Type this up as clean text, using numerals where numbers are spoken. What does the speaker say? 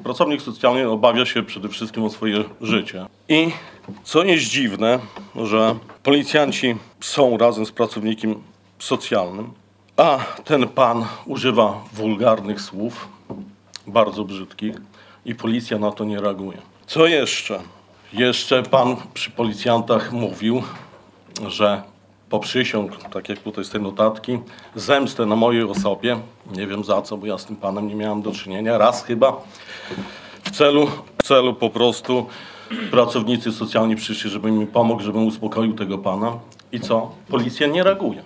pracownik socjalny obawia się przede wszystkim o swoje życie. I co jest dziwne, że policjanci są razem z pracownikiem socjalnym, a ten pan używa wulgarnych słów, bardzo brzydkich, i policja na to nie reaguje. Co jeszcze? Jeszcze pan przy policjantach mówił, że poprzysiągł, tak jak tutaj z tej notatki, zemstę na mojej osobie. Nie wiem za co, bo ja z tym panem nie miałem do czynienia. Raz chyba. W celu po prostu pracownicy socjalni przyszli, żeby mi pomógł, żebym uspokoił tego pana. I co? Policja nie reaguje.